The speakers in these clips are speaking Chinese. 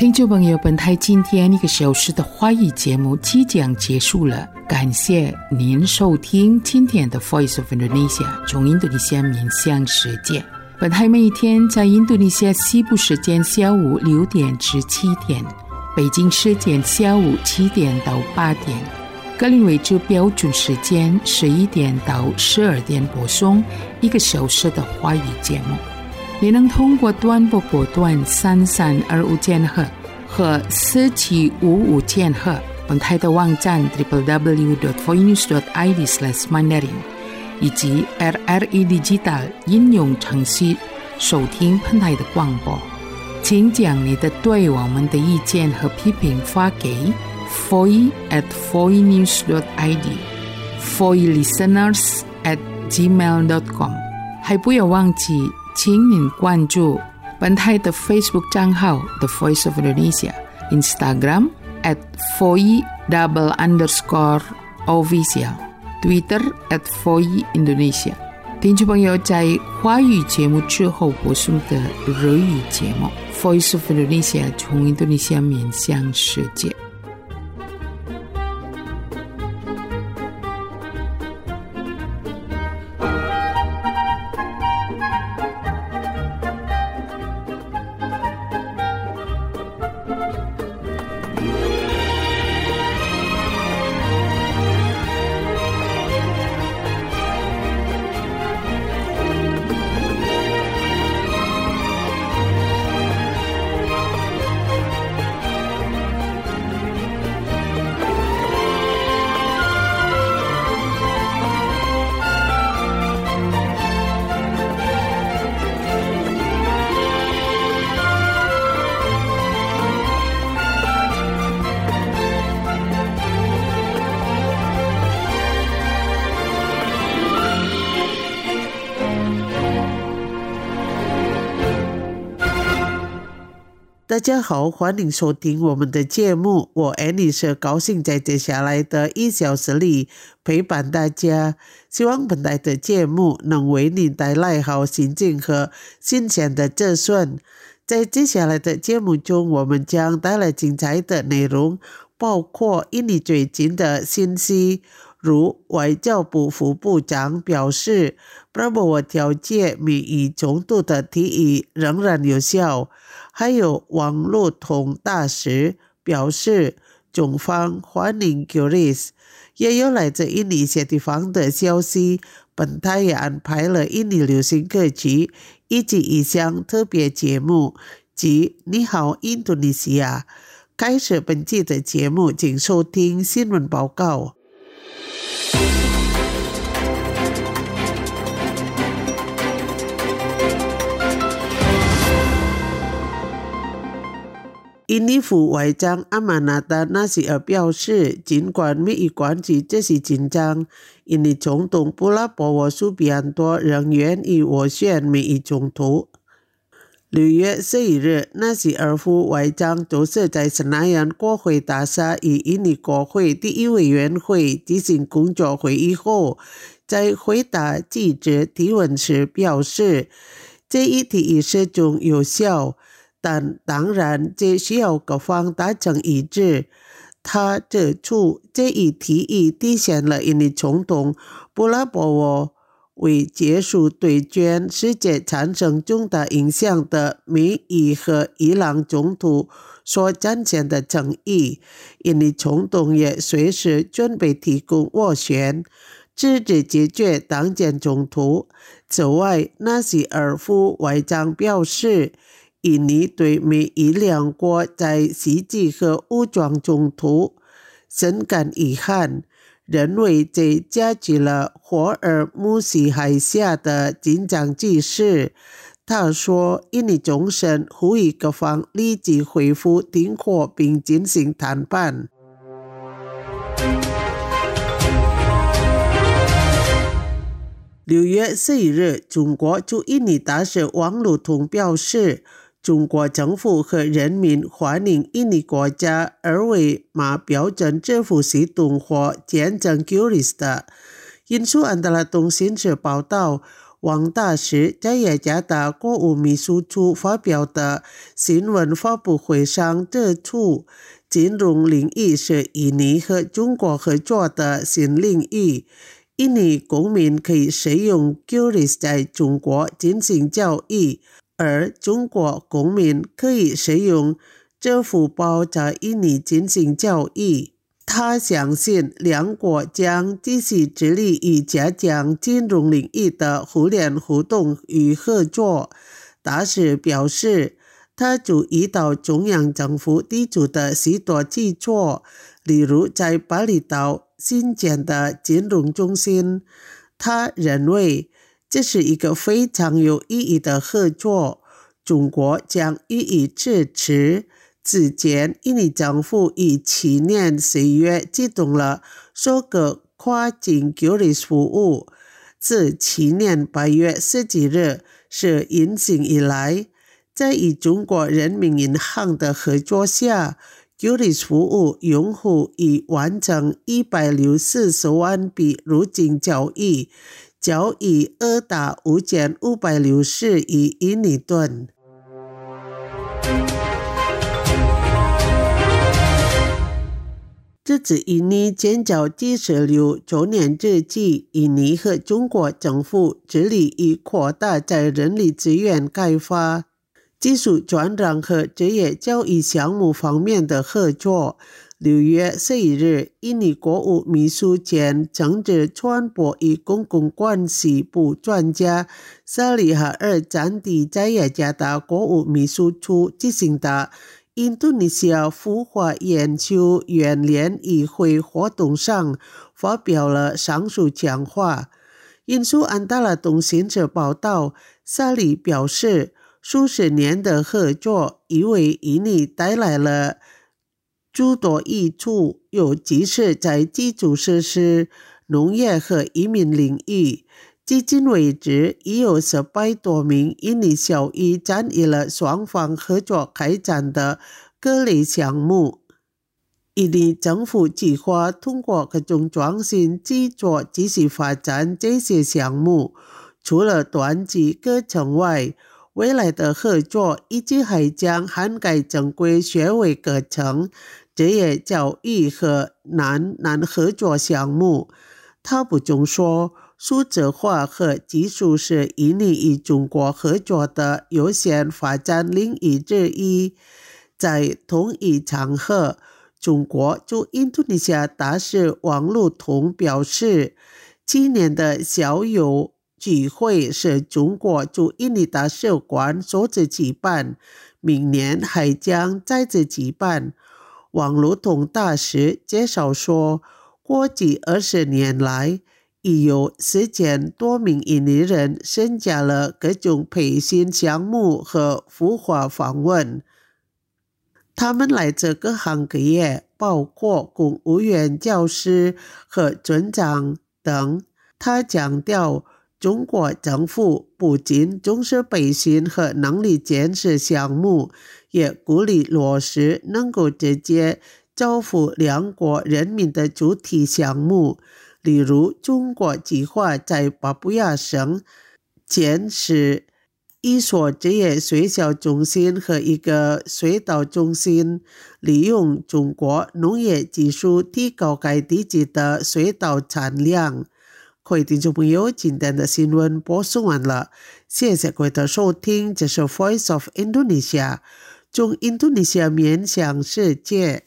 听众朋友，本台今天1个小时的华语节目即将结束了，感谢您收听今天的 Voice of Indonesia 从印度尼西亚面向世界。本台每一天在印度尼西亚西部时间下午6点至7点，北京时间下午7点到8点，格林威治标准时间11点到12点播送1个小时的华语节目。你能通过短波波段3325千赫和4755千赫，本台的网站 www.voinews.id/mandarin 以及 RRI Digital 应用程序收听本台的广播。请将你的对我们的意见和批评发给 foi@voinews.id foilisteners@gmail.com。 还不要忘记请您关注本台的 Facebook 账号 The Voice of Indonesia， Instagram @foi_official， Twitter @foiindonesia。 听众朋友，在华语节目之后播送的日语节目 Voice of Indonesia 从印度尼西亚面向世界。 大家好，欢迎收听我们的节目，我 Annie 是高兴在接下来的1小时里陪伴大家，希望本台的节目能为你带来好心情和新鲜的资讯。在接下来的节目中，我们将带来精彩的内容，包括印尼最近的信息，如外交部副部长表示Prabowo调解民意冲突的提议仍然有效，还有网络通大使表示中方欢迎 QRIS， 也有来自印尼一些地方的消息。本台也安排了印尼流行歌曲以及一项特别节目，即你好印度尼西亚。开始本期的节目，请收听新闻报告。印尼副外长阿玛纳达纳西尔表示，尽管美伊关系这是紧张，印尼总统布拉博沃苏比安多仍愿意斡旋美伊冲突。6月11日，纳西尔副外长就是在Senayan国会大厦与印尼国会第一委员会进行工作会议后，在回答记者提问时表示，这一提议始终有效，但当然这需要各方达成一致。他指出，这一提议体现了印尼总统布拉博沃为结束对全世界产生重大影响的美伊和伊朗冲突所展现的诚意。印尼总统也随时准备提供斡旋，支持解决当前冲突。此外，纳西尔副外长表示，印尼对美伊两国在袭击和武装冲突深感遗憾，认为这加剧了霍尔木斯海峡的紧张局势。他说，印尼终身呼吁各方立即恢复停火并进行谈判。6月11日，中国驻印尼大使王路通表示，中国政府和人民欢迎印尼国家2维码标准支付系统或简称 QRIS 的。印度安德拉通信社报道， 王大使在雅加达国务秘书处发表的新闻发布会上指出，金融领域是印尼和中国合作的新领域，印尼公民可以使用 QRIS 在中国进行交易，而中国公民可以使用支付宝在印尼进行交易。他相信两国将继续致力于加强金融领域的互联互动与合作。大使表示，他注意到中央政府提出的许多举措，例如在巴厘岛新建的金融中心。他认为这是一个非常有意义的合作，中国将予以支持。此前，印尼政府于去年4月启动了首个跨境 QRIS 服务，自去年8月17日是引进以来，在与中国人民银行的合作下， QRIS 服务用户已完成140万笔入境交易，交易额达5560亿印尼盾。这次印尼建交76周年之际，印尼和中国政府致力于扩大在人力资源开发、技术转让和职业教育项目方面的合作。6月11日，印尼国务秘书兼政治传播与公共关系部专家萨利哈尔暂地在雅加达国务秘书处进行的印度尼西亚孵化研究院联谊会活动上发表了上述讲话。引述安大拉通讯社报道，萨利表示，数十年的合作已为印尼带来了诸多益处，尤其是在基础设施、农业和移民领域。至今为止，已有100多名印尼校医参与了双方合作开展的各类项目。印尼政府计划通过各种创新技术继续发展这些项目。除了短期课程外，未来的合作一直还将涵盖正规学位课程、职业教育和南合作项目。他补充说，数字化和技术是印尼与中国合作的优先发展领域之一。在同一场合，中国驻印度尼西亚大使王路通表示，今年的校友聚会是中国驻印尼大使馆首次举办，明年还将再次举办。王路通大使介绍说，过去20年来，已有4000多名印尼人参加了各种培训项目和孵化访问。他们来自各行各业，包括公务员、教师和村长等。他强调，中国政府不仅重视培训和能力建设项目，也鼓励落实能够直接造福两国人民的主体项目。例如，中国计划在巴布亚省建设一所职业学校中心和一个水稻中心，利用中国农业技术提高该地区的水稻产量。各位听众朋友，今天的新闻播送完了，谢谢各位的收听，这是 Voice of Indonesia， 从印度尼西亚面向世界。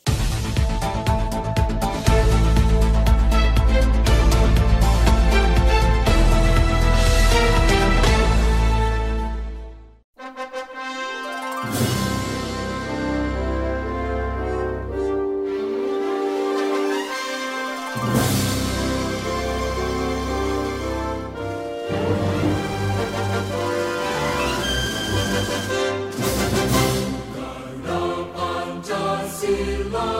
Pancasila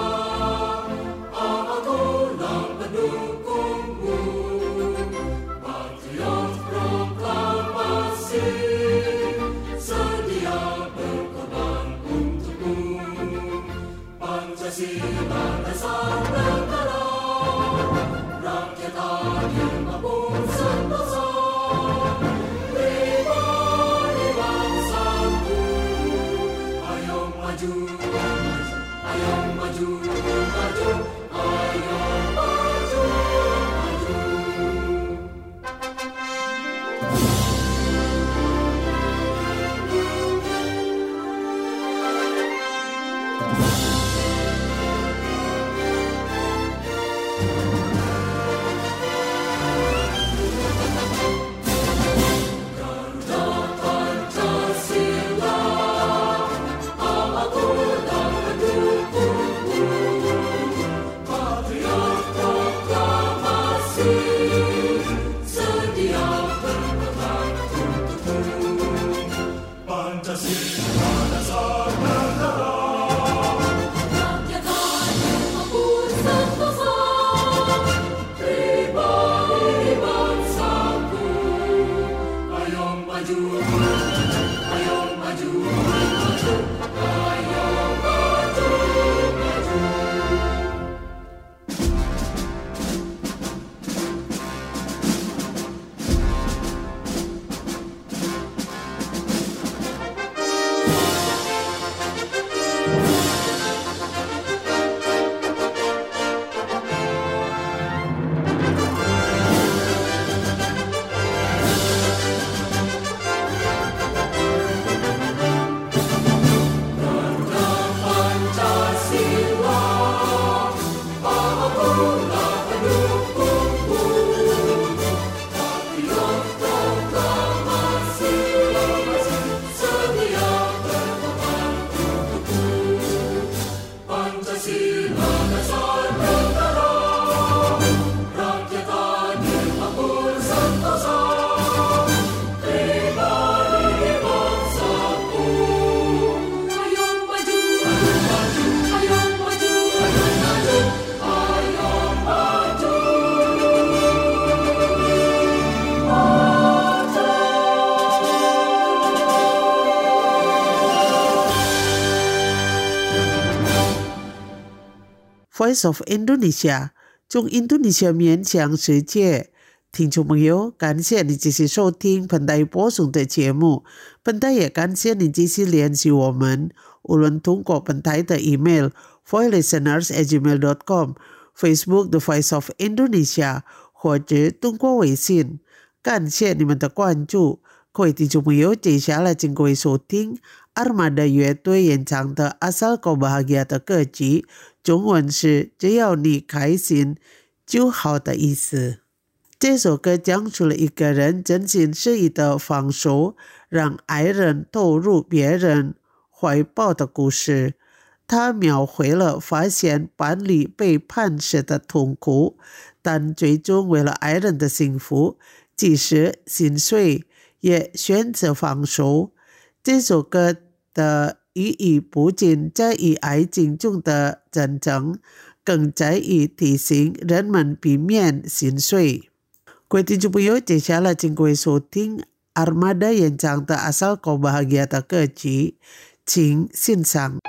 Voice of Indonesia， 从印度尼西亚面向世界。听众朋友，感谢你继续收听本台播送的节目，本台也感谢你继续联系我们，无论通过本台的 email voicelisteners@gmail.com、 Facebook The Voice of Indonesia， 或者通过微信。感谢你们的关注，各位听众朋友，接下来请各位收听 Armada 乐队演唱的 Asal Kau Bahagia 的歌曲，中文是只要你开心就好的意思。这首歌讲述了一个人真心实意的放手，让爱人投入别人怀抱的故事。他描绘了发现伴侣背叛时的痛苦，但最终为了爱人的幸福，即使心碎也选择放手。这首歌的意义不仅在于爱情中的真诚，更在于提醒人们避免心碎。各位听众朋友，接下来请各位收听 Armada 演唱的 Asal Kau Bahagia 的歌曲，请欣赏。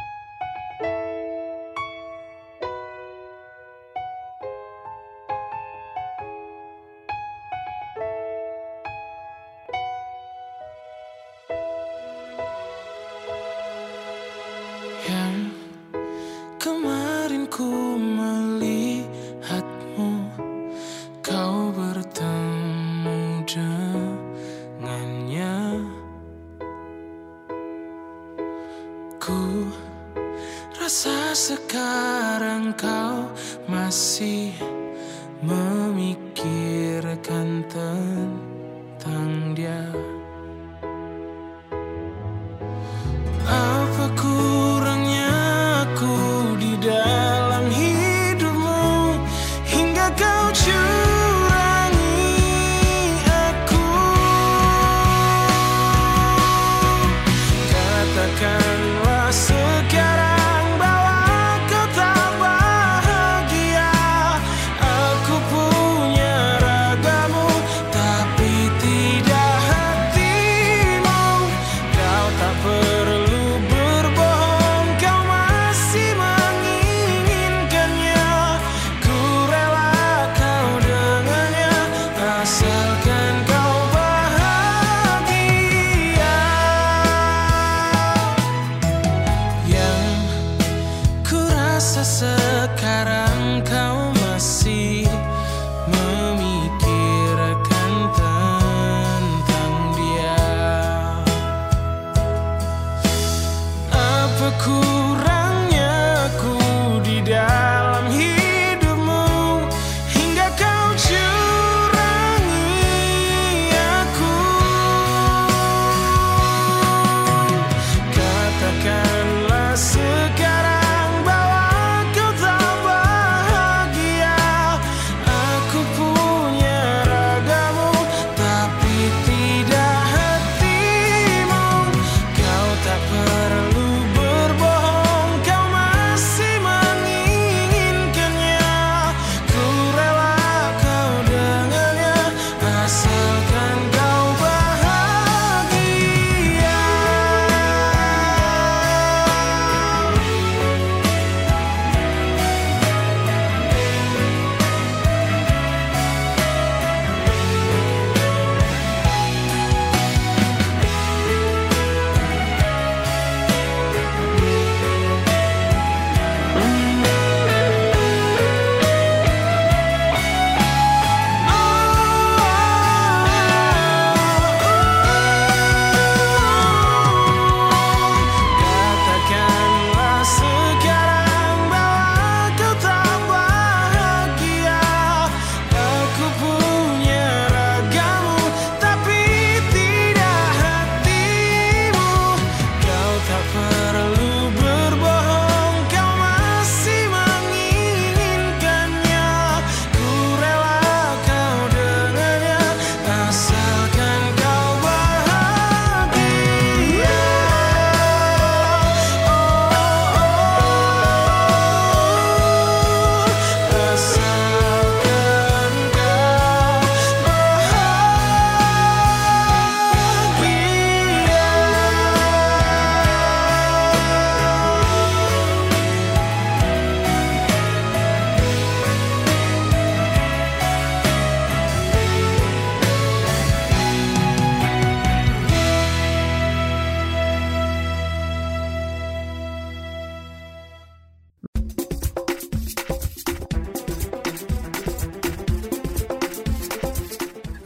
Yang kemarin ku melihatmu, kau bertemu dengannya. Ku rasa sekarang kau masih memikirkan tentang dia. Apa kurangnya aku di dalam hidupmu hingga kau curangi aku? Katakanlah sekarang bahwa kau tak bahagia. Aku punya ragamu tapi tidak hatimu. Kau tak perlu berbohong, kau masih menginginkannya. Ku rela kau dengannya, asalkan kau bahagia. Yang ku rasa sekarang kau masih memikirkan tentang dia. Apa kurangnya aku di dalam hidupmu hingga kau curangi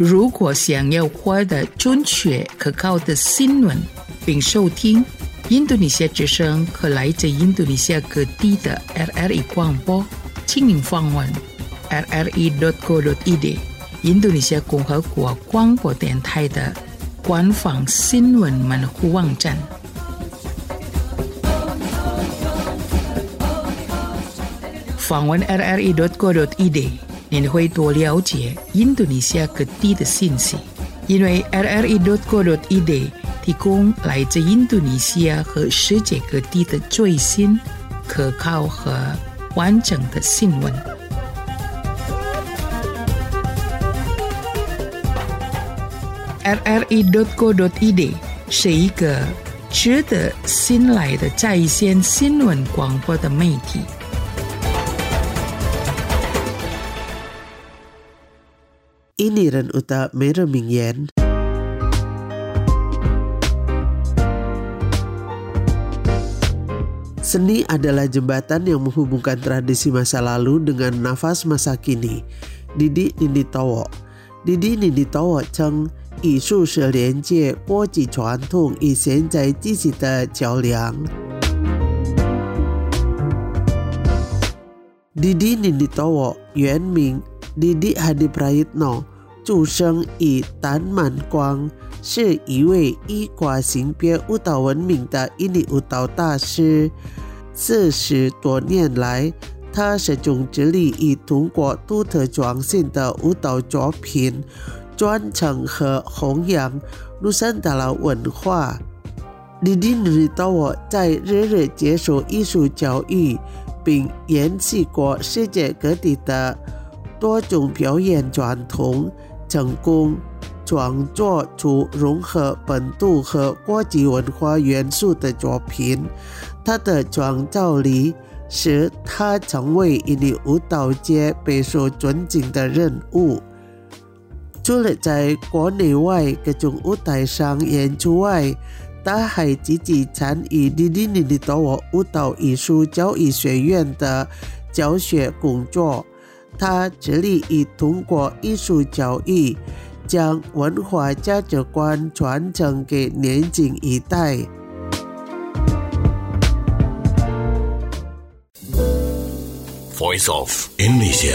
如果想要获得准确可靠的新闻并收听印度尼西亚之声和来自印度尼西亚各地的 RRI 广播，请您访问 rri.co.id 印度尼西亚共和国广播电台的官方新闻门户网站。访问 rri.co.id 您会多了解印度尼西亚各地的信息，因为 rri.co.id 提供来自印度尼西亚和世界各地的最新、可靠和完整的新闻。rri.co.id 是一个值得信赖的在线新闻广播的媒体。 Ini Ren Uta Mera Mingyen. Seni adalah jembatan yang menghubungkan tradisi masa lalu dengan nafas masa kini. Didi Nini Tawo. Didi Nini Tawo称艺术是连接国际传统与现在继续的桥梁。Didi Nini Tawo 原名 Didi Hadi Prayitno， 出生于丹满光，是一位以跨性别舞蹈闻名的印尼舞蹈大师。40多年来，他始终致力于通过独特创新的舞蹈作品传承和弘扬努桑达拉文化。Didi Nini Tawo 在日日接受艺术教育，并研习过世界各地的多种表演传统，成功创作出融合本土和国际文化元素的作品。他的创造力使他成为印尼舞蹈界备受尊敬的人物。除了在国内外各种舞台上演出外，他还积极参与Didi Nini Tawo舞蹈艺术教育学院的教学工作。他致力于通过艺术教育将文化价值观传承给年轻一代。 Voice of Indonesia.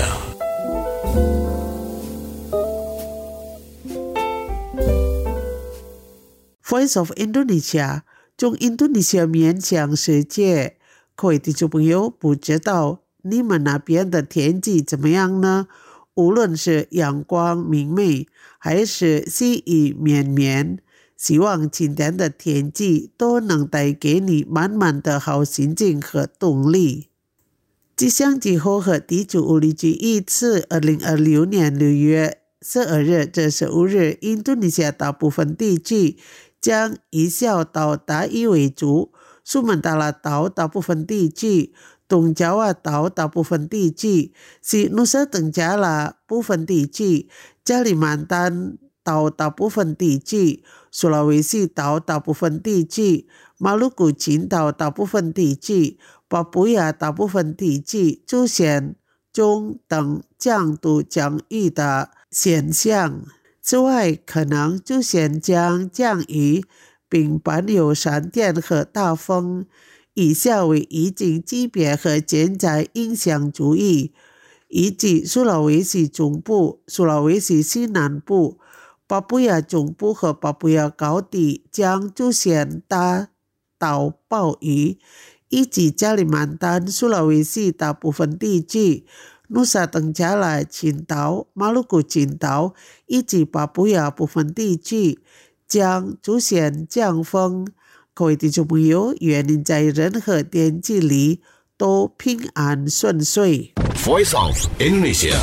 Voice of Indonesia 从印度尼西亚面向世界。各位听众朋友，不知道你们那边的天气怎么样呢？无论是阳光明媚还是细雨绵绵，希望今天的天气都能带给你满满的好心情和动力。气象局和地质物理局预测2026年6月12日至15日，印度尼西亚大部分地区将以小到大雨为主，苏门答腊岛大部分地区、东爪哇岛大部分地区、西努沙登加拉部分地区、加里曼丹岛大部分地区、苏拉威西岛大部分地区、马鲁古群岛大部分地区、巴布亚大部分地区出现中等强度降雨的现象。此外，可能出现降雨，并伴有闪电和大风。以下为预警级别和现在影响注意：以及苏拉威西中部、苏拉威西西南部、巴布亚中部和巴布亚高地将出现大到暴雨，以及加里曼丹、苏拉威西大部分地区、努沙登加拉群岛、马鲁古群岛以及巴布亚部分地区将出现降风。各位听众朋友，愿您在任何天气里都平安顺遂。 Voice of Indonesia.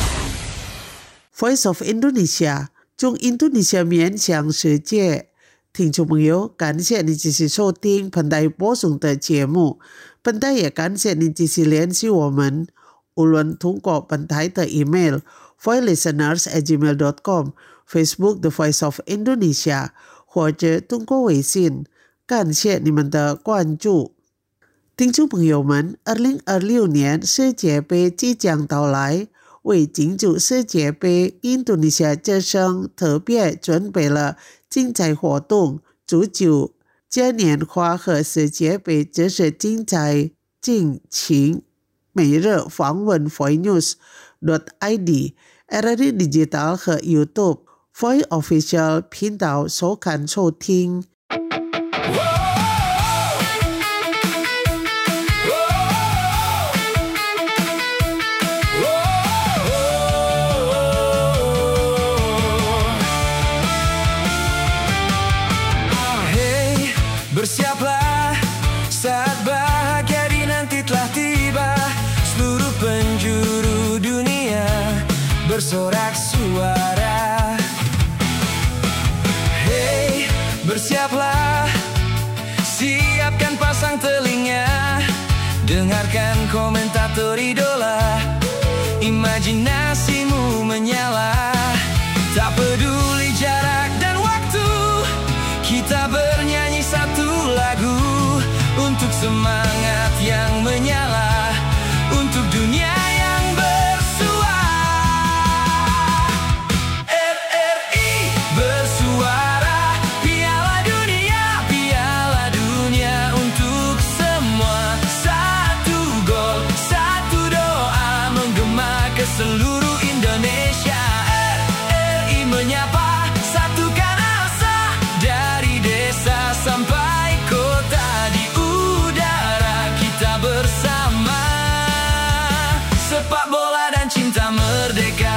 Voice of Indonesia 从印度尼西亚面向世界。听众朋友，感谢您继续收听本台播送的节目。本台也感谢您继续联系我们，无论通过本台的 email voicelisteners@gmail.com、 Facebook The Voice of Indonesia， 或者通过微信。感谢你们的关注。听众朋友们，2026年世界杯即将到来， 为庆祝世界杯，印度尼西亚之声特别准备了精彩活动，祝祝嘉年华和世界杯这是精彩，敬请每日访问 voicenews.id、RRI Digital 和 YouTube Voice Official 频道收看收听。 Bersiaplah, saat bahagia di nanti telah tiba. Seluruh penjuru dunia bersorak suara. Hey, bersiaplah, siapkan pasang telinga. Dengarkan komentator idola, imajinasimu menyala. Tak peduli jarak dan waktu, kita bernyanyi satu lagu untuk semangat yang menyala, untuk dunia yang bersuara. RRI bersuara, Piala Dunia untuk semua. Satu gol, satu doa menggema ke seluruh Indonesia. RRI menyapa, satukan asa dari desa sampai kota, di udara kita bersama. Sepak bola dan cinta merdeka.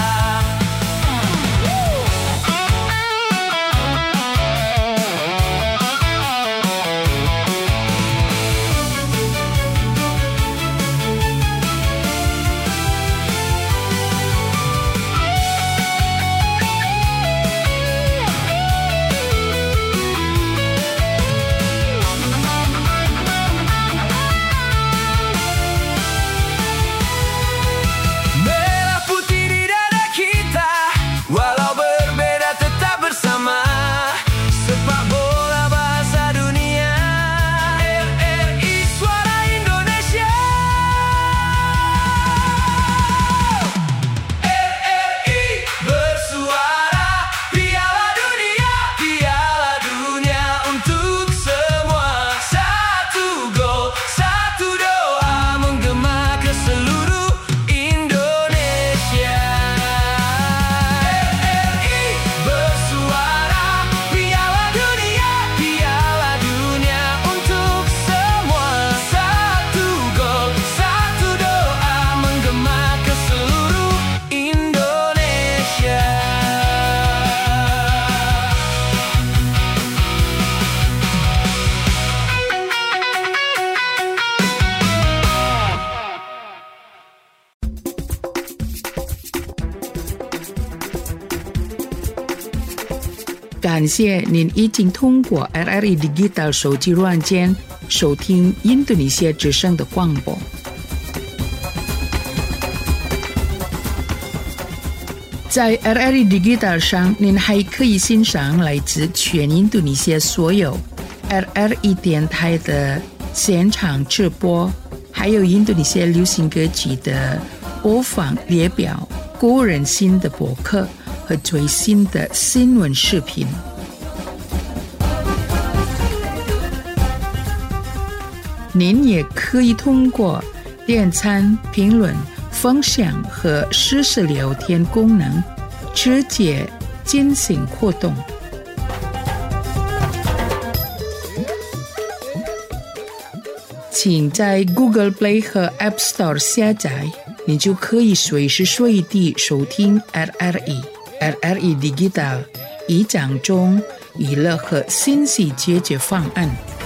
感谢您已经通过 RRI Digital 手机软件收听印度尼西亚之声的广播。在 RRI Digital 上，您还可以欣赏来自全印度尼西亚所有 RRI 电台的现场直播，还有印度尼西亚流行歌曲的播放列表、个人新的博客和最新的新闻视频。您也可以通过点赞、评论、分享和实时聊天功能直接进行互动。请在 Google Play 和 App Store 下载，你就可以随时随地收听 RRI Digital 以讲中娱乐和信息解决方案。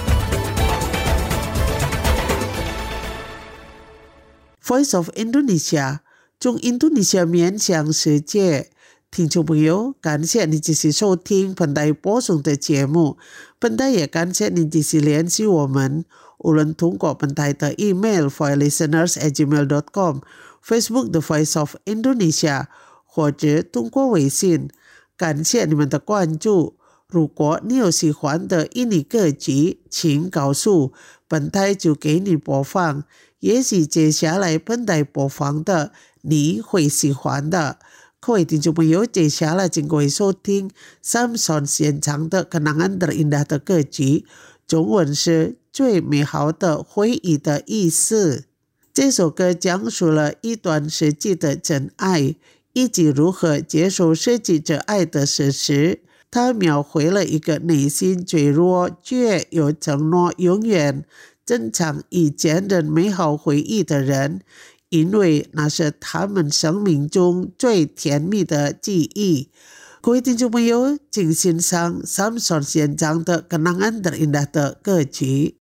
Voice of Indonesia 从印度尼西亚面向世界。听众朋友，感谢你继续收听本台播送的节目，本台也感谢你继续联系我们，无论通过本台的 email voicelisteners@gmail.com、 Facebook The Voice of Indonesia 或者通过微信。感谢你们的关注。 如果你有喜欢的印尼歌曲，请告诉本台就给你播放。也许接下来本台播放的你会喜欢的。各位听众朋友，接下来请各位收听 Samson 献唱的 Kenangan Terindah 的歌曲，中文是最美好的回忆的意思。这首歌讲述了一段实际的真爱，以及如何接受实际这爱的事实。它描绘了一个内心脆弱却有承诺永远珍藏以前人美好回忆的人，因为那是他们生命中最甜蜜的记忆。各位听众朋友，请欣赏 Samson 献唱的 Kenangan Terindah 的歌曲。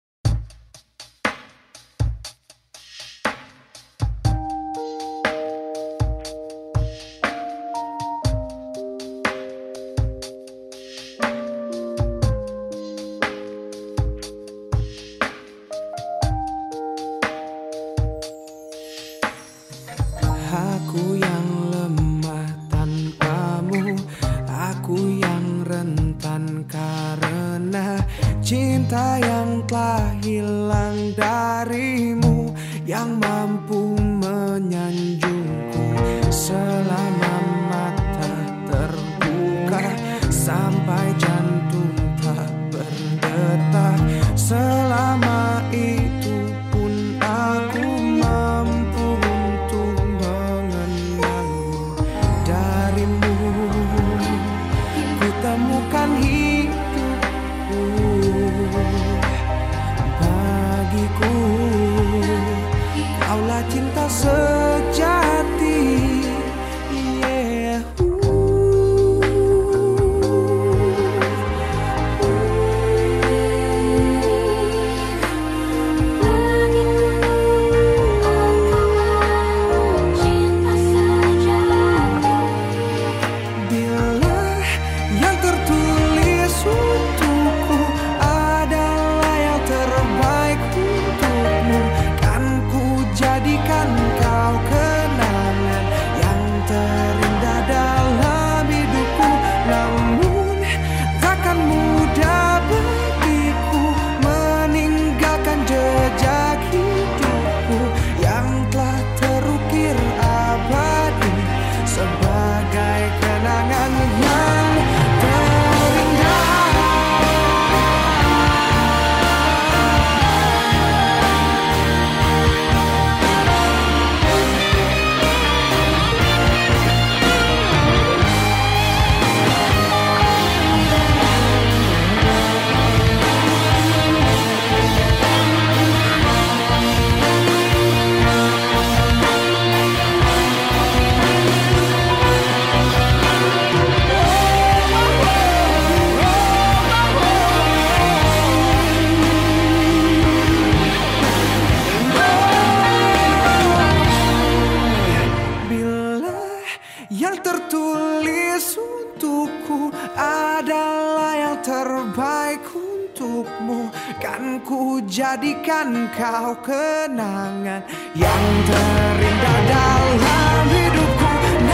Aku yang lemah tanpamu, aku yang rentan karena cinta yang telah hilang darimu, yang mampu menyanjungku selama mata terbuka sampai jantung tak berdetak. Selama itu pun aku mampu untuk mengenalmu. Darimu ku temukan hidupku, bagiku kaulah cinta sejati. Jadikan kau kenangan yang terindah dalam hidupku.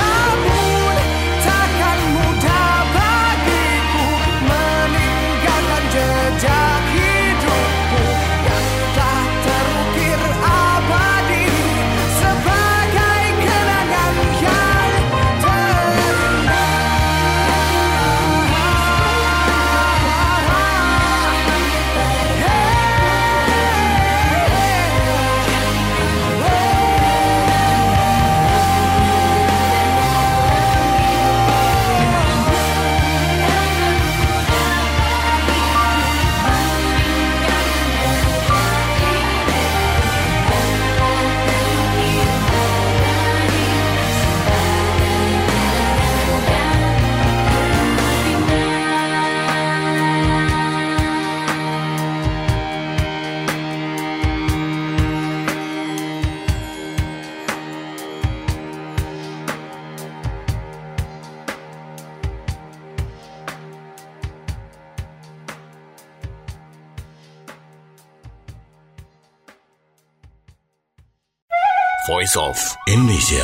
Namun takkan mudah bagiku meninggalkan jejak hidupku yang telah terukir abadi sebagai kenangan yang terindah. Voice of Indonesia.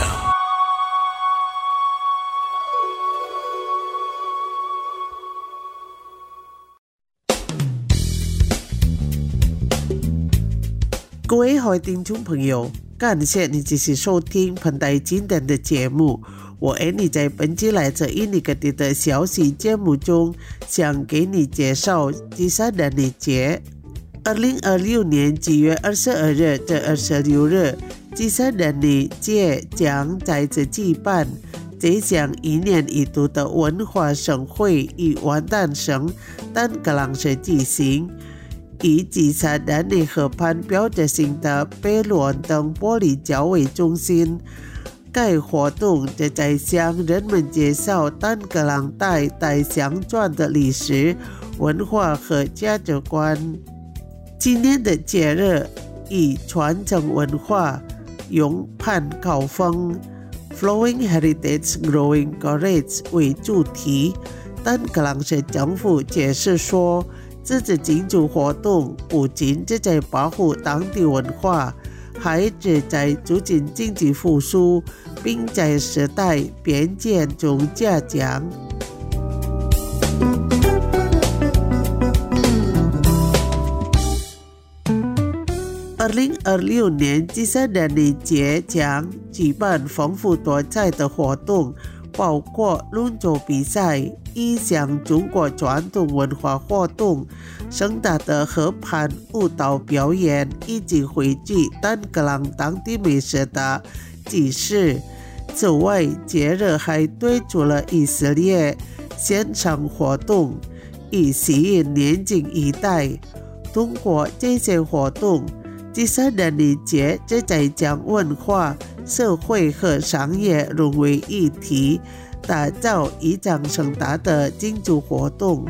各位好听众朋友，感谢你继续收听盆台经典的节目。我Annie在本期来自印尼各地的消息节目中，想给你介绍吉萨达尼节。2026年9月22日至26日，吉萨达尼节将再次举办。这项一年一度的文化盛会于元旦省丹格朗市举行。以吉萨达尼河畔标志性的贝伦灯玻璃桥为中心，该活动旨在向人们介绍丹格朗代相传的历史、文化和价值观。今年的节日以传承文化、勇攀高峰 Flowing Heritage Growing Courage 为主题。丹格朗市政府解释说，这次庆祝活动不仅旨在保护当地文化，还旨在促进经济复苏，并在时代变迁中加强。2026年吉萨达尼节将举办丰富多彩的活动，包括轮轴比赛、一项中国传统文化活动、盛大的河畔舞蹈表演，以及汇聚丹格朗当地美食的集市。此外，节日还推出了以色列线上活动，以吸引年轻一代。通过这些活动，吉萨达尼节旨在将文化、社会和商业融为一体，打造一场盛大的庆祝活动。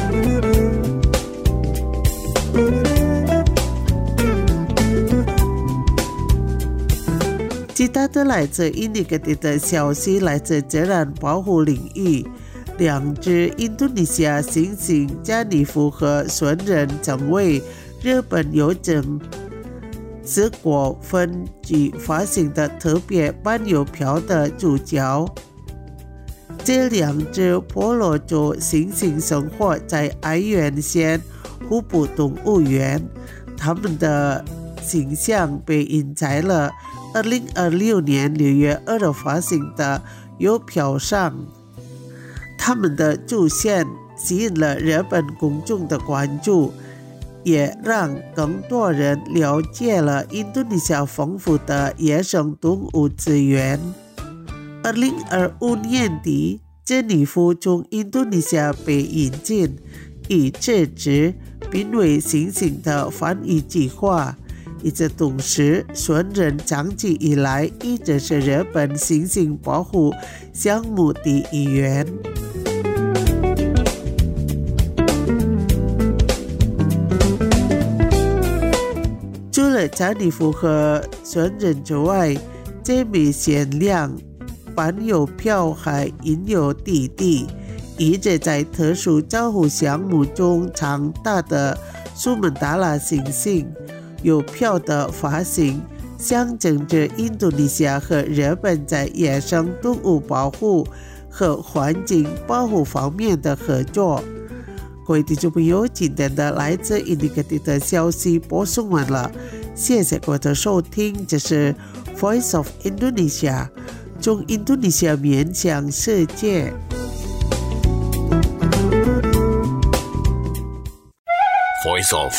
其他的来自印尼各地的消息来自自然保护领域。两只印度尼西亚猩猩加尼夫和孙人成为日本邮政四国分局发行的特别版邮票的主角。这两只婆罗洲猩猩生活在爱媛县湖浦动物园，它们的形象被印在了2026年6月2日发行的邮票上。他们的出现吸引了日本公众的关注，也让更多人了解了印度尼西亚丰富的野生动物资源。2025年底，珍妮夫从印度尼西亚被引进，以支持濒危猩猩的繁育计划。与此同时，孙人长期以来一直是日本猩猩保护项目的一员。除了加尼夫和孙人之外，这枚限量版邮票还印有弟弟，一直在特殊照护项目中长大的苏门答腊猩猩。邮票的发行象征着印度尼西亚和日本在野生动物保护和环境保护方面的合作。各位听众朋友，今天的来自印尼各地的消息播送完了，谢谢各位的收听。这是 Voice of Indonesia， 从印度尼西亚面向世界。 Voice of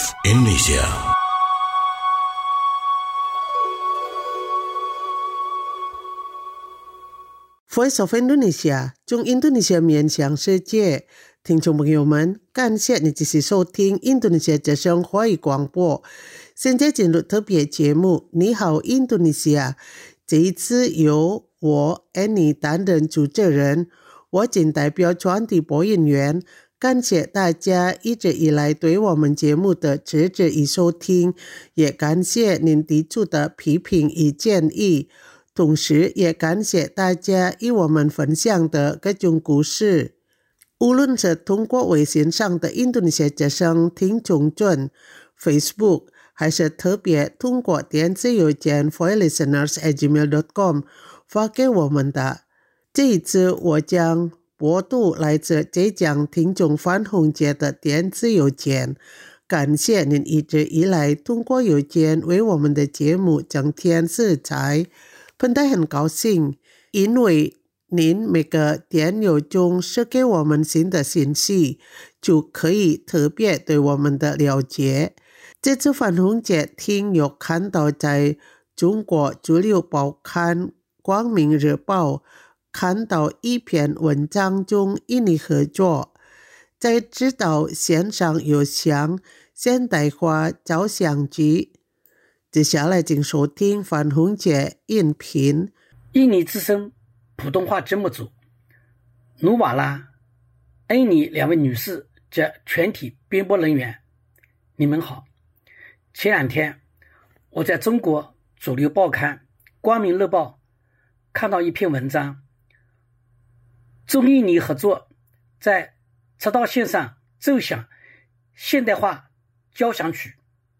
Indonesia。Voice of Indonesia， 从印度尼西亚面向世界。听众朋友们，感谢你继续收听印度尼西亚之声华语广播。现在进入特别节目，你好印度尼西亚。这一次由我 Annie 担任主持人，我仅代表传递播音员。感谢大家一直以来对我们节目的支持与收听，也感谢您提出的批评与建议，同时也感谢大家与我们分享的各种故事。无论是通过微信上的印度尼西亚之声听众群 Facebook， 还是特别通过电子邮件 foilisteners@gmail.com 发给我们的。这一次我将播读来自浙江听众范洪杰的电子邮件， 感谢您一直以来通过邮件为我们的节目增添色彩。本台很高兴，因为您每个点邮中是给我们新的信息，就可以特别对我们的了解。这次反红节听有看到在中国主流报刊《光明日报》看到一篇文章中与你合作，在指导线上有响现代化照相机。接下来请收听范红姐音频。 印尼之声普通话节目组努瓦拉、恩妮两位女士及全体编播人员，你们好。前两天我在中国主流报刊《光明日报》看到一篇文章，中印尼合作在赤道线上奏响现代化交响曲。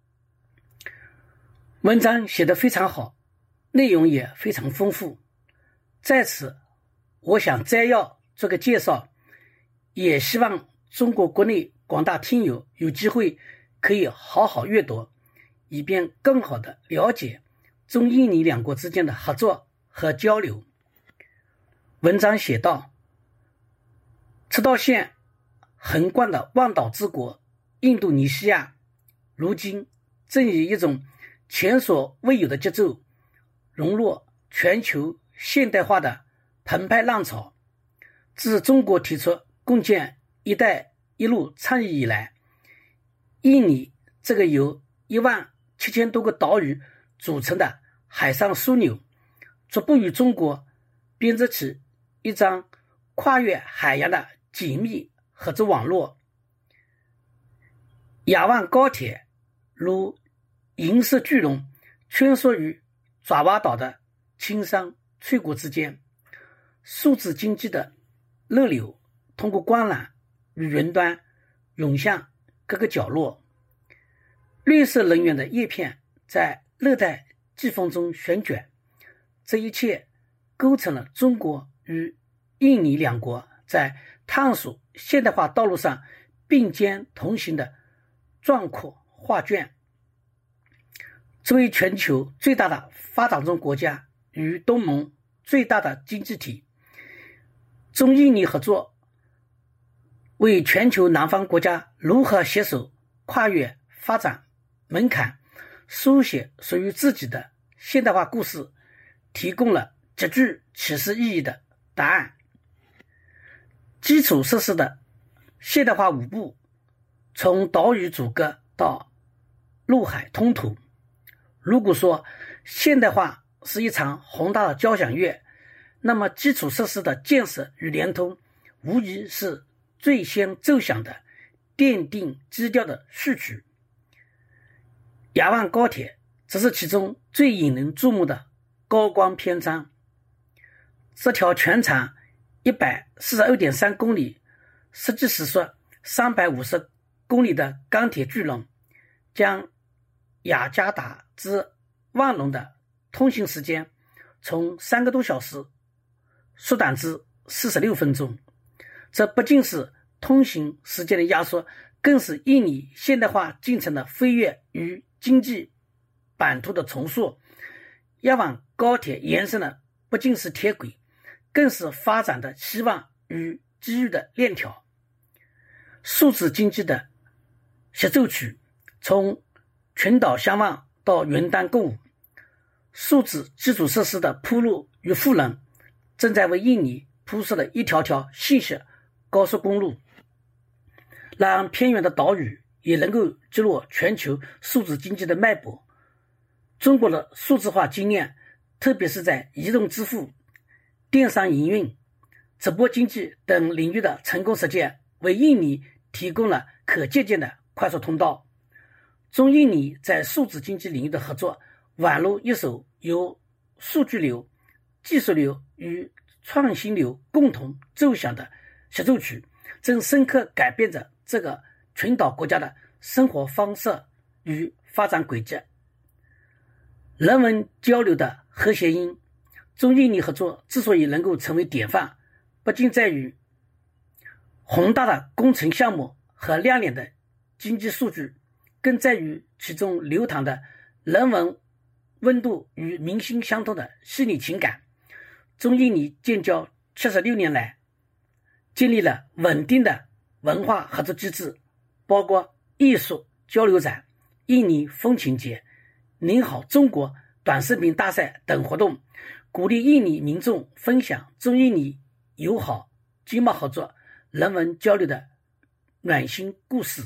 文章写得非常好，内容也非常丰富。在此我想摘要做个介绍，也希望中国国内广大听友有机会可以好好阅读，以便更好地了解中印尼两国之间的合作和交流。文章写道，赤道线横贯的万岛之国印度尼西亚，如今正以一种前所未有的节奏融入全球现代化的澎湃浪潮。自中国提出共建“一带一路”倡议以来，印尼这个由17000多个岛屿组成的海上枢纽，逐步与中国编织起一张跨越海洋的紧密合作网络。雅万高铁如银色巨龙穿梭于爪哇岛的青山翠谷之间，数字经济的热流通过光缆与云端涌向各个角落，绿色能源的叶片在热带季风中旋卷，这一切构成了中国与印尼两国在探索现代化道路上并肩同行的壮阔画卷。作为全球最大的发展中国家与东盟最大的经济体，中印尼合作为全球南方国家如何携手跨越发展门槛，书写属于自己的现代化故事，提供了极具启示意义的答案。基础设施的现代化5步，从岛屿阻隔到陆海通途。如果说现代化是一场宏大的交响乐，那么基础设施的建设与联通无疑是最先奏响的奠定基调的序曲。雅万高铁这是其中最引人注目的高光篇章。这条全长142.3公里，实际时速350公里的钢铁巨龙，将雅加达至万隆的通行时间从3个多小时缩短至46分钟。这不仅是通行时间的压缩，更是印尼现代化进程的飞跃与经济版图的重塑。雅万高铁延伸的不仅是铁轨，更是发展的希望与机遇的链条。数字经济的协奏曲，从群岛相望到云端共舞，数字基础设施的铺路与赋能，正在为印尼铺设了一条条信息高速公路，让偏远的岛屿也能够进入全球数字经济的脉搏。中国的数字化经验，特别是在移动支付、电商营运、直播经济等领域的成功实践，为印尼提供了可借鉴的快速通道。中印尼在数字经济领域的合作，宛如一首由数据流、技术流与创新流共同奏响的协奏曲，正深刻改变着这个群岛国家的生活方式与发展轨迹。人文交流的和谐音，中印尼合作之所以能够成为典范，不仅在于宏大的工程项目和亮眼的经济数据， 更在于其中流淌的人文温度与民心相通的细腻情感。中印尼建交76年来，建立了稳定的文化合作机制，包括艺术交流展、印尼风情节、您好中国短视频大赛等活动，鼓励印尼民众分享中印尼友好、经贸合作、人文交流的暖心故事。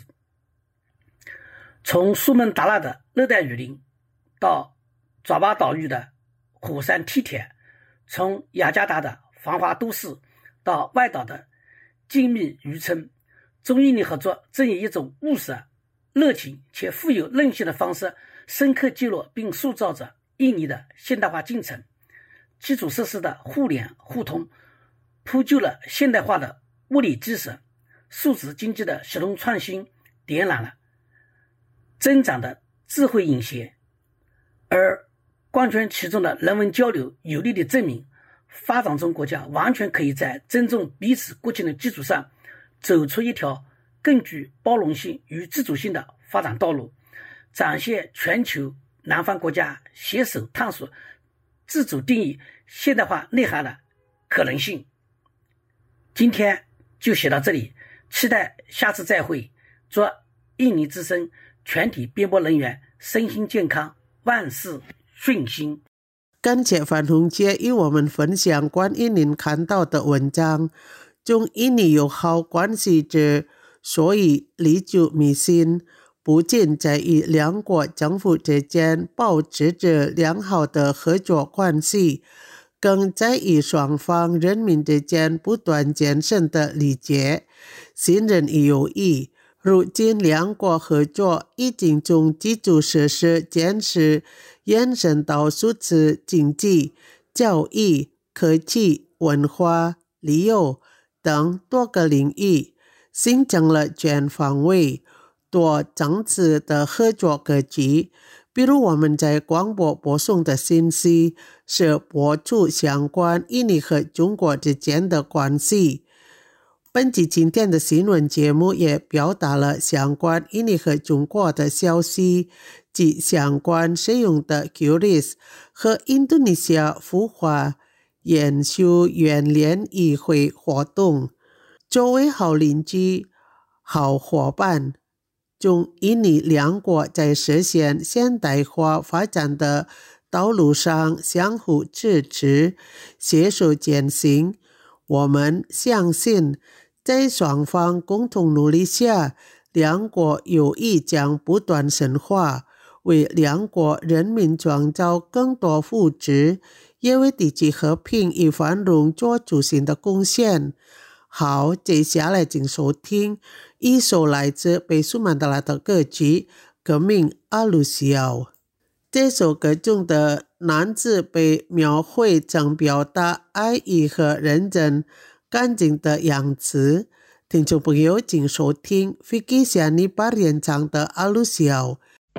从苏门答腊的热带雨林到爪哇岛屿的火山梯田，从雅加达的繁华都市到外岛的静谧渔村，中印尼合作正以一种务实、热情且富有韧性的方式，深刻记录并塑造着印尼的现代化进程。基础设施的互联互通，铺就了现代化的物理基石，数字经济的协同创新点燃了增长的智慧引线，而贯穿其中的人文交流有力地证明，发展中国家完全可以在尊重彼此国情的基础上，走出一条更具包容性与自主性的发展道路，展现全球南方国家携手探索自主定义现代化内涵的可能性。今天就写到这里，期待下次再会。祝印尼之声全体编播人员身心健康，万事顺心。 感谢范洪杰与我们分享关于您看到的文章，中印尼友好关系之所以历久弥新，不仅在于两国政府之间保持着良好的合作关系，更在于双方人民之间不断健身的理解、信任与友谊。如今两国合作已经从基础设施建设延伸到数字经济、教育、科技、文化、旅游等多个领域，形成了全方位、多层次的合作格局。比如我们在广播播送的信息是播出相关印尼和中国之间的关系。本集今天的新闻节目也表达了相关印尼和中国的消息及相关使用的 QRIS 和印度尼西亚孵化研修员联谊会活动。作为好邻居、好伙伴，中印尼两国在实现现代化发展的道路上相互支持、携手前行。我们相信在双方共同努力下，两国友谊将不断深化，为两国人民创造更多福祉，也为地区和平与繁荣做出新的贡献。好，接下来请收听一首来自北苏曼达拉的歌曲《革命阿鲁西奥》。这首歌中的男子被描绘成表达爱意和认真干净的样子。听众朋友，请收听 Vicky Sianipar 演唱的阿鲁西奥。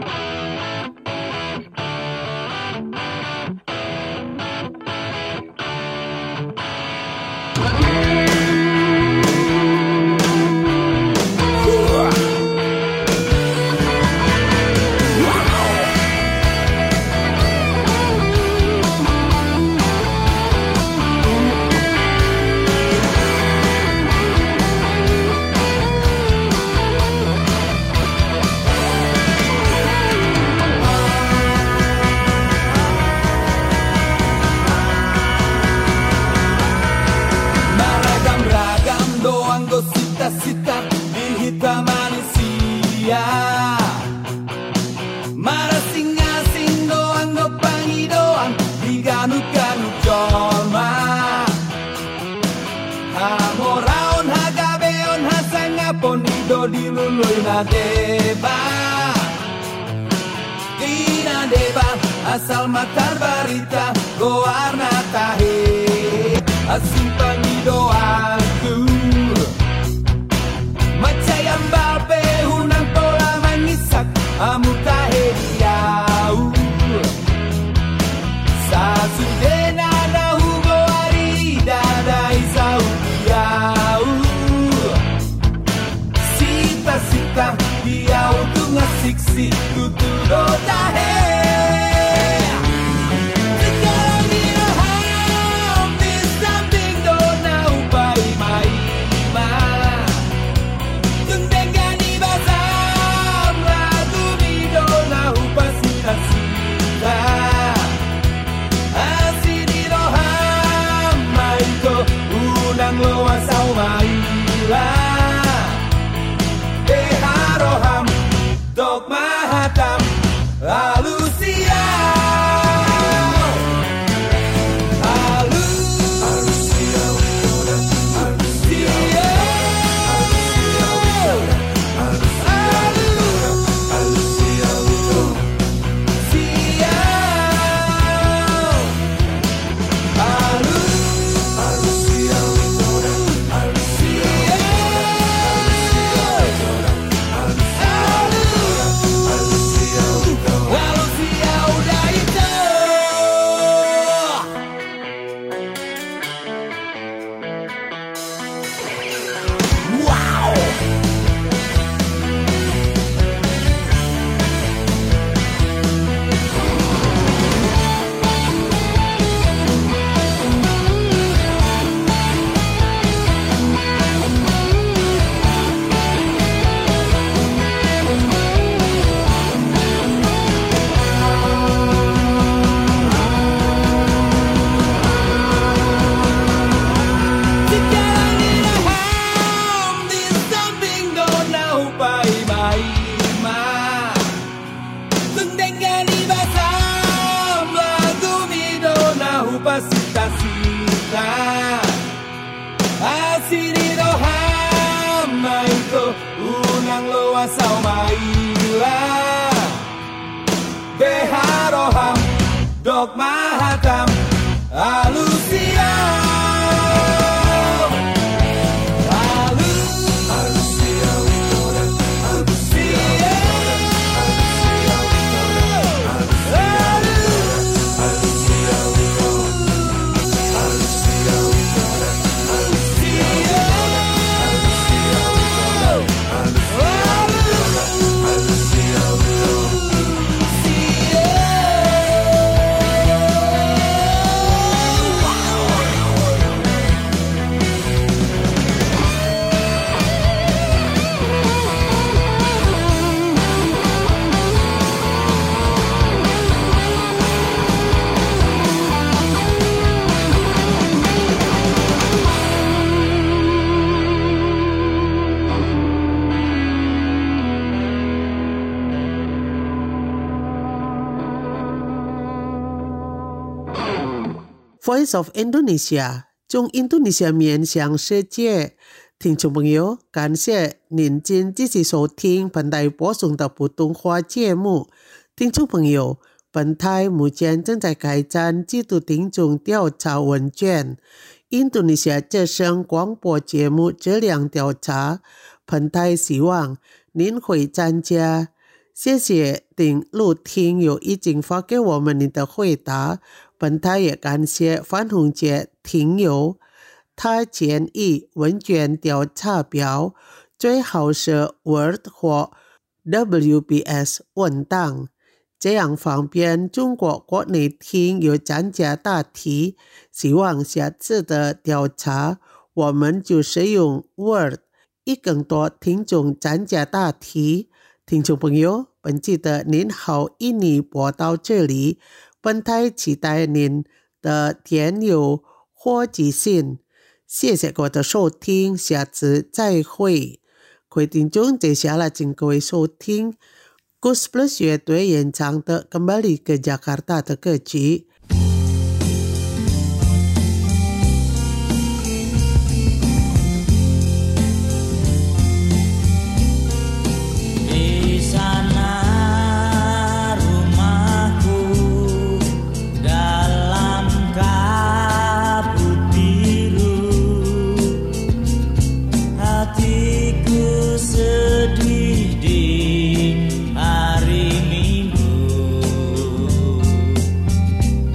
Asal matar barita goarna tahe asimpangi doaku macayam balpe hunang pola mangisak amu tahe diau sasudena nahu goari dadai saudiau sita-sita diau tu ngasih diksi tutudo tahe sekarang diraham di samping dona upai mai ma tundengan ibasam lagu mi dona upasi tasita asini roham mai ko unang loa sau mai la Beharoham Dok Mahatam Alusia Beharoham Dok Mahatam Alusia Voice of Indonesia 中印度尼西亚面向世界听众朋友，感谢您今继续收听本台播送的普通话节目。听众朋友，本台目前正在开展季度听众调查问卷，印度尼西亚之声广播节目质量调查，本台希望您会参加。谢谢顶录听友已经发给我们您的回答，本台也感谢范宏杰听友，他建议问卷调查表最好是 Word 或 WPS 文档，这样方便中国国内听友参加答题。希望下次的调查我们就使用 Word， 以更多听众参加答题。听众朋友，本期的您好印尼播到这里，本台期待您的填邮或寄信。谢谢各位的收听，下次再会。各位听众，接下来请各位收听 Gus Plus 乐队演唱的《Kembali ke Jakarta》的歌曲。 Sedih di hari Minggu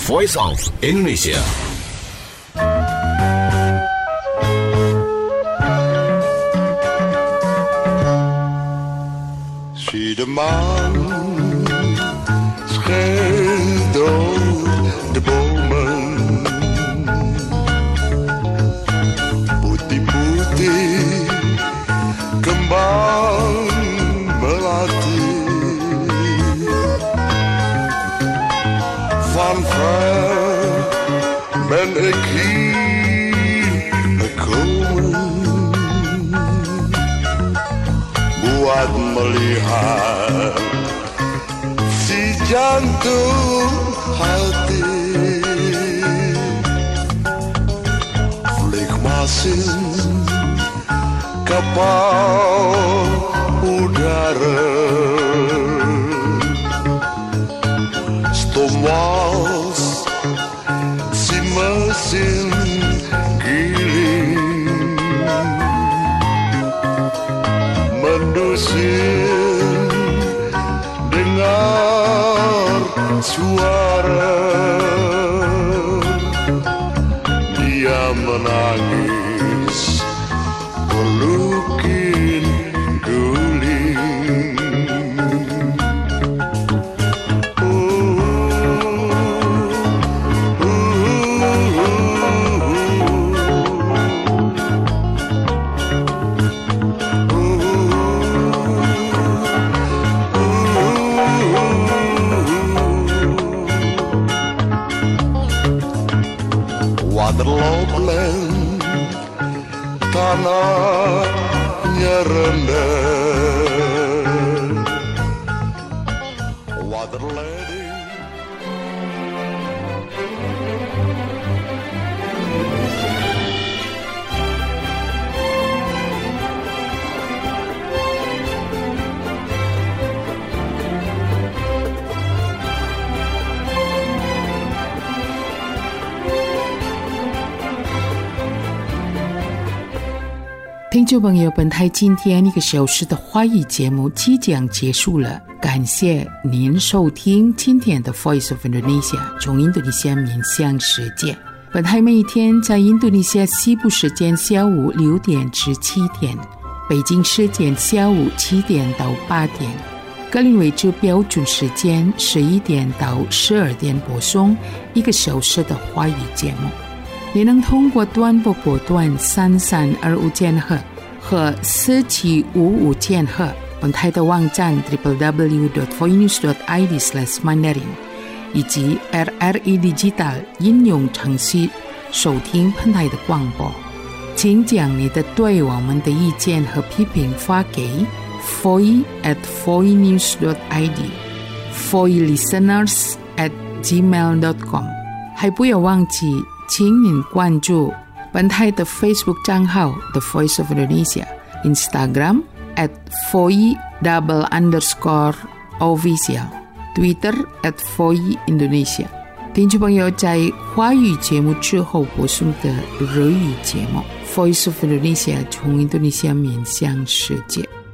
Voice of Indonesia. Zie de maan schijnt door de bomen, putih-putih kembang melati, van ver ben ik hier gekomen, buat melihat si jantung hati flikmasin kapal udara, stomwals si mesin giling menusin dengar suara dia menangis pelukin guling. Waterloopland, tanahnya rendah, waterlanding. 听众朋友，本台今天1个小时的华语节目即将结束了，感谢您收听今天的 Voice of Indonesia 从印度尼西亚面向世界。本台每一天在印度尼西亚西部时间下午6点至7点，北京时间下午7点到8点，格林威治标准时间11点到12点播送1个小时的华语节目。你能通过短波波段3325千赫和4755千赫，本台的网站 www.voinews.id/mandarin 以及 RRI Digital 应用程序收听本台的广播。请将你的对我们的意见和批评发给 foi@voinews.id foilisteners@gmail.com， 还不要忘记请您关注本台的 Facebook 账号 The Voice of Indonesia， Instagram @foi_official， Twitter @foi_indonesia。 听众朋友，在华语节目之后播送的日语节目 Voice of Indonesia 从印度尼西亚面向世界。